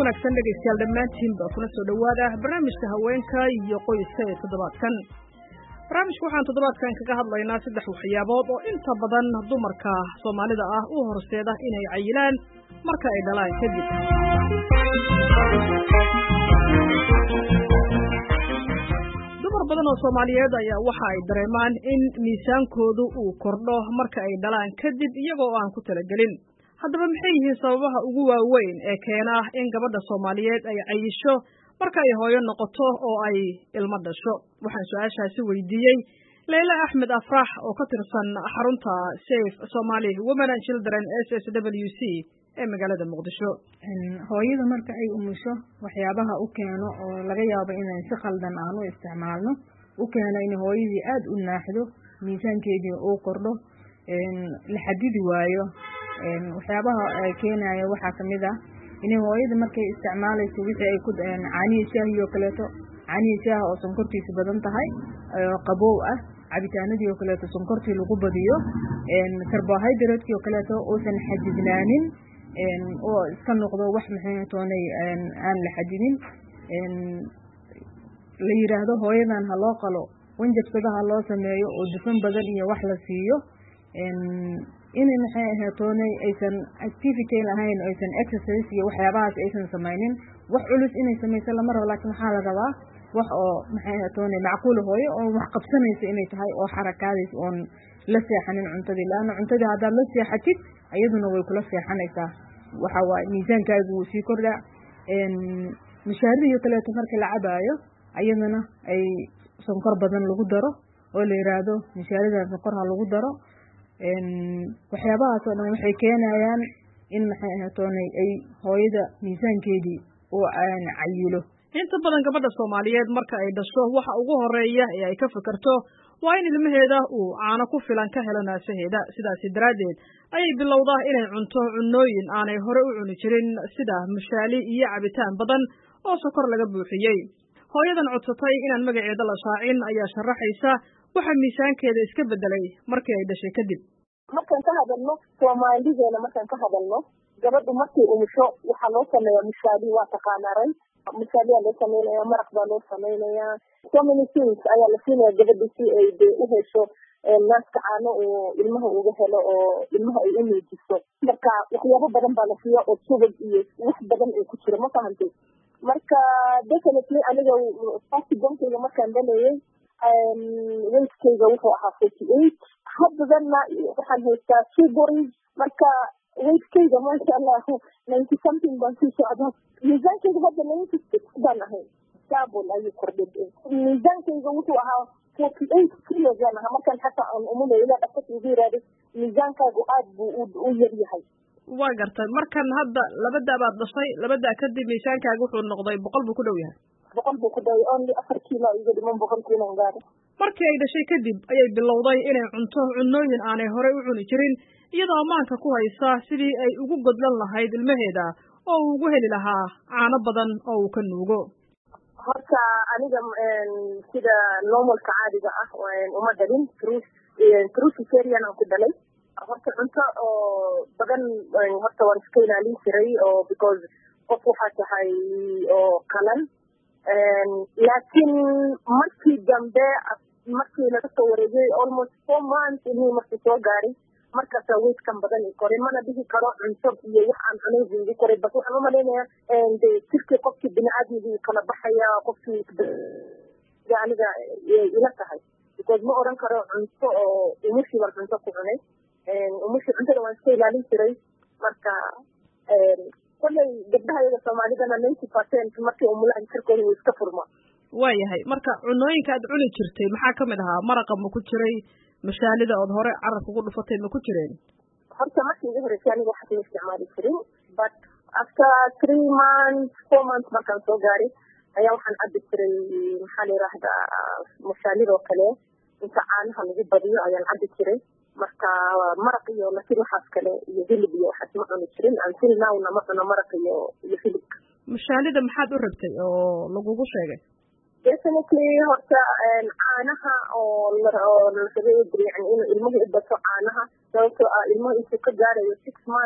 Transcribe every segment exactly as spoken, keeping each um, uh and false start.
wanaagsan dhegeystayaal dhammaantiinba kuna soo dhawaada barnaamijka haweenka iyo qoyska ee toddobaadkan. barnaamijka waxaan toddobaadkan kaga hadlaynaa saddex waxyaabood oo inta badan dumarka Soomaalida ah u horseeda inay cayilaan marka ay dhalaan kadib. dumar badan oo Soomaaliyeed ayaa waxa ay dareemaan in miisaankoodu uu kordho marka ay dhalaan kadib iyagoo aan ku talagelin. haddaba maxay yihiin sababaha ugu waaweyn ee keena in gabadha Soomaaliyeed ay cayisho marka ay hooyo noqoto oo ay ilmo dhasho? waxaan su'aashaasi weydiiyey Leila Axmed Afrax oo ka tirsan xarunta Safe Somali Women and Children S S W C ee magaalada Muqdisho. hooyada marka ay umusho waxyaabaha u keeno oo laga yaabo inay si khaldan aan u isticmaalno u keeno in hooyadii aad u naaxdo, miisaankeedii uu kordho, la xadidi waayo. waxyaabaha ay keenaya waxaa kamid ah in hooyada markay isticmaalayso wixii ay ku caaniyo shaahi oo kaleeto, caaniyo shaahi oo sonkortiisa badan tahay oo qabow ah, cabitaanadii oo kaleeto sonkortii lagu badiyo, carbohydrate oo kaleeto uusan xadidnaanin oo iska noqdo wax maxay toonay aan la xadidin. la yiraahdo hooyadan ha loo qalo, wanjabsadaha loo sameeyo oo dufan badan iyo wax la siiyo. in maxay ahaytoonay aysan activity lahayn, aysan exercise iyo waxyaabahaas aysan samaynin. wax culus inay samayso lama rabo, laakiin waxaa la rabaa wax oo maxay ahaytoonay macquul hooyo oo wax qabsanaysa inay tahay oo xarakaadis oon la seexanin cuntadii. laana cuntadii haddaad la seexatid ayaduna way kula seexanaysaa, waxa waa miisaankaagu wuu sii kordhaa. mishaariyo kaleeto marka la cabaayo ayadana ay sonkor badan lagu daro oo la yiraahdo mishaaridan sonkor ha lagu daro. waxyaabahaas oo dhan waxay keenayaan in maxay ahaytoonay ay hooyada miisaankeedii oo aan cayilo. inta badan gabadha Soomaaliyeed marka ay dhasho waxa ugu horeeya ee ay ka fikirto waa in ilmaheeda uu caano ku filan ka helo naasaheeda. sidaas daraadeed ayay bilowdaa inay cunto cunnooyin aanay hore u cuni jirin sida mushaali iyo cabitaan badan oo sokor laga buuxiyey. hooyadan codsatay inaan magaceeda la shaacin ayaa sharaxaysa waxa miisaankeeda iska bedelay markii ay dhashay kadib. markaan ka hadalno Soomaalideena, markaan ka hadalno gabadhu markay umusho waxaa loo sameeyaa mushaali, waa taqaanaaray mushaali loo sameeyaa, maraq baa loo sameeyaa, so many things ayaa la siinayaa gabadhu si ay u hesho naaska caano oo ilmaha uga helo oo ilmaha ay u nuujiso. marka waxyaabo badan baa la siiyaa oo subag iyo wax badan ay ku jiro, ma fahantay? marka definitely aniga fast gonkeyga markaan dhalayay weightkeyga wuxuu ahaa forty eight. haddana waxaan haystaa two boys, marka weightkeyga masha Allah ninety something baan sii socdaa. miisaankeyga hadda ninety six baan ahay, double ayuu kordhay. miisaankeyga wuxuu ahaa forty eight kilos baan ahaa markaan xataa aan umulay ilaa dhaqas ugu yiraahday miisaankaagu aad buu u yar yahay. waa gartay. markan hadda laba daa baad dhashay, laba daa kadib miisaankaagu wuxuu noqday boqol buu ku dhow yahay. boqol buu ku dhow only afar kiilo iga dhiman boqol kiilo gaaro. markii ay dhashay kadib ayay bilowday inay cunto cunnooyin aanay hore u cuni jirin, iyadoo ammaanka ku haysa sidii ay ugu godlan lahayd ilmaheeda oo uu ugu heli lahaa caano badan oo uu ka nuugo. horta aniga sida normalka caadiga ah uma dhalin, true cesarean aan ku dhalay. horta cunto oo badan horta waan iska ilaalin jiray oo because qof waxaa tahay oo qalan. laakiin markii dambe markii laga soo wareegay almost four months ilmihii markii soo gaaray markaasaa weydkan badan i koray. mana dhihi karo cunto iyo wax aan cunaysi igu koray, bas waxaan u malaynayaa de jirkii qofkii biniaadmigii kala baxaya, qofkii aniga ila tahay because ma oran karo cunto oo umushii baan cunto ku cunay. umushii cuntada waan iska ilaalin jiray. marka kolley gabdhaha iyaga Soomaalidana ninety percent markay umulaan jirkooda wuu iska furma. waayahay. marka cunooyinka aad cuni jirtay maxaa kamid ahaa? maraqa ma ku jiray? mashaalida ood hore carabka ku dhufatay ma ku jireen? horta markii ugu horeysay aniga waxaa ma isticmaali jirin, but after three months four months markaan soo gaaray ayaa waxaan cabbi jiray maxaa la yiraahdaa mashaalida oo kale inta caanaha lagu badiyo ayaan cabbi jiray. marka maraq iyo laakiin waxaas kale iyo hilib iyo waxaas ma cuni jirin. until now nama cuno maraq iyo iyo hilibka. mashaalida maxaad u rabtay oo lagugu sheegay? definitely horta caanaha oo la rabay yani inuu ilmuhu u bato caanaha, sababtoo ah ilmuhu intuu ka gaarayo six months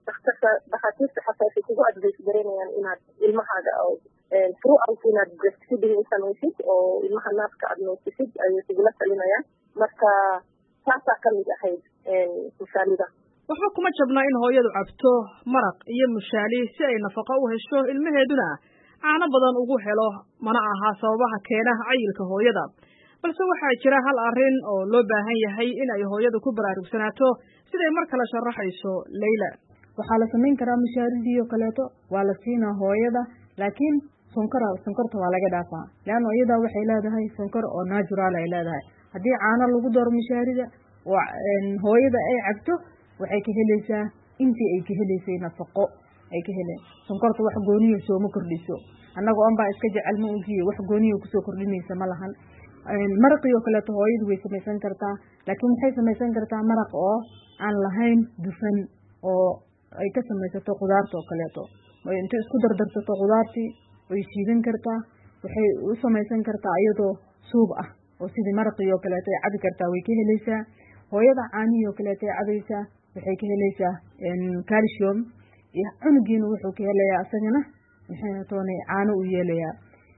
dhakhtarka dhakhaatiirta xataa waxay kugu advice gareynayaan inaad ilmahaaga oo throughout inaad breastfeeding u samaysid oo ilmaha naaska aad noosisid ayay kugula talinayaan marka taasaa ka mid ahayd mushaalida. waxba kuma jabnaa in hooyadu cabto maraq iyo mushaali si ay nafaqo u hesho ilmaheeduna caano badan ugu helo mana aha sababaha keena cayilka hooyada balse waxaa jira hal arrin oo loo baahan yahay in ay hooyadu ku baraarugsanaato siday mar kale sharaxayso Layla. waxaa la samayn karaa mushaaridii oo kaleeto waa la siinaa hooyada laakiin sonkora sonkorta waa laga dhaafaa laana iyada waxay leedahay sonkor oo natural ay leedahay haddii caano lagu daro mushaarida oo hooyada ay cabto waxay ka helaysaa intii ay ka helaysay nafaqo ay ka heleen sonkorta wax gooniyo soo ma kordhiso annaga oon baa iska jecel ma ogiyo wax gooniyo kusoo kordhinaysa ma lahan maraqii oo kaleeto hooyadu way samaysan kartaa laakiin waxay samaysan kartaa maraq oo aan lahayn dufan oo ay ka samaysato khudaarta oo kaleeto inta isku dardarsato khudaartii way shiidan kartaa waxay u samaysan kartaa iyadoo suub ah oo sidii maraqii oo kaleeto ay cabi kartaa way ka helaysaa hooyada caanihii oo kaleeto ay cabaysaa waxay ka helaysaa calcium iyo cunugiina wuxuu ka helayaa isagana maxay toonay caano u yeelayaa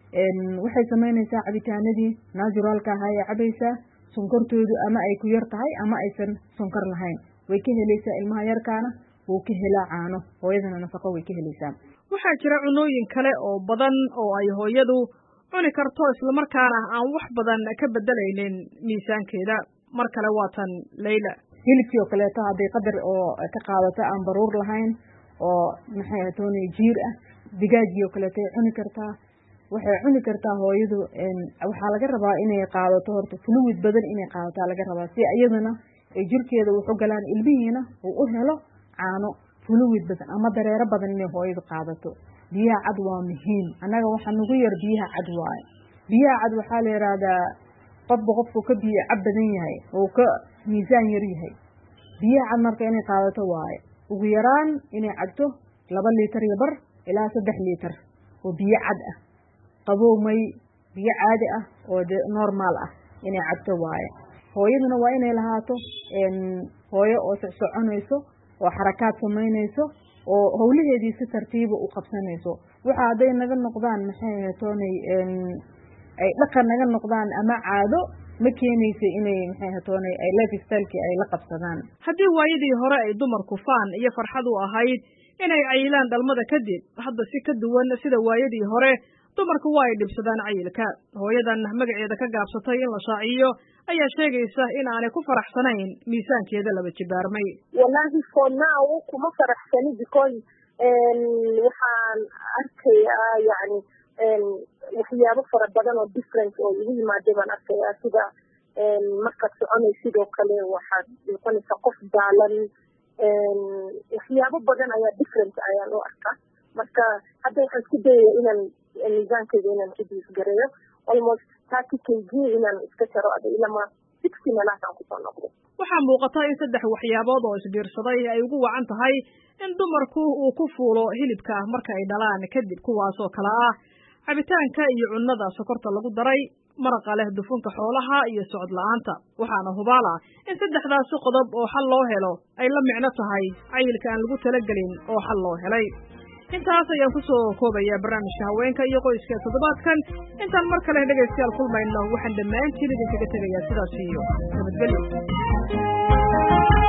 waxay samaynaysaa cabitaanadii naturalka ahaa ee cabaysaa sonkortoodu ama ay ku yar tahay ama aysan sonkor lahayn way ka helaysaa ilmaha yarkaana wuu ka helaa caano hooyadana nafaqo way ka helaysaa. waxaa jira cunooyin kale oo badan oo ay hooyadu cuni karto islamarkaana aan wax badan ka bedelaynin miisaankeeda mar kale waatan Layla. hilibkii oo kaleeto hadday qadar oo ka qaadato aan baruur lahayn oo maxay toonay jiir ah digaagii oo kaleeto ay cuni kartaa waxay cuni kartaa hooyadu waxaa laga rabaa inay qaadato horta fluid badan inay qaadato laga rabaa si iyadana ay jirkeeda wax u galaan ilmihiina uu u helo caano fluid badan ama dareero badan inay hooyadu qaadato biyaha cad waa muhiim annaga waxa nagu yar biyaha cad waaye biyaha cad waxaa la yiraahdaa qofba qofku ka biyo cad badan yahay oo ka miisaan yar yahay biyaha cad marka inay qaadato waaye ugu yaraan inay cabto laba liitar iyo bar ilaa saddex liitar oo biyo cad ah qabow may biyo caadi ah oo normal ah inay cabto waaye hooyaduna waa inay lahaato hooyo oo soconayso oo xarakaad samaynayso oo howlaheedii si tartiiba u qabsanayso waxa haday naga noqdaan maxay toonay ay dhaqan naga noqdaan ama caado ma keenayso inay maxay toonay ay lifestyle-ki ay la qabsadaan. haddii waayadii hore ay dumarku faan iyo farxad u ahayd inay cayilaan dhalmada kadib hadda si ka duwan sida waayadii hore dumarku waa ay dhibsadaan cayilka hooyadan magaceeda ka gaabsatay in la shaaciyo ayaa sheegaysa in aanay ku faraxsanayn miisaankeeda laba jibaarmay. wallahi for now kuma faraxsani because waxaan arkayaa yani waxyaabo fara badan oo different oo igu yimaada baan arkayaa sida markaad soconay sidoo kale waxaad noqonaysaa qof daalan waxyaabo badan ayaa different ayaan u arkaa marka hadda waxaan isku dayaya inaan miisaankeyga inaan ku diisgareeyo almost thirty kg inaan iska jaro ada ilama sixty meelahaasaan kusoo noqdo. waxaa muuqata in saddex waxyaabood oo isbiirsaday ay ugu wacan tahay in dumarku uu ku fuulo hilibka marka ay dhalaan kadib kuwaasoo kale ah cabitaanka iyo cunnada sokorta lagu daray maraqa leh dufunka xoolaha iyo socod la-aanta waxaana hubaala in saddexdaasi qodob oo xal loo helo ay la micno tahay cayilka aan lagu talagelin oo xal loo helay. intaas ayaan ku soo koobayaa barnaamijka haweenka iyo qoyska toddobaadkan intaan mar kale dhegaystayaal kulmayno waxaan dhammaantiin idinkaga tegayaa sidaas iyo nabadgelyo.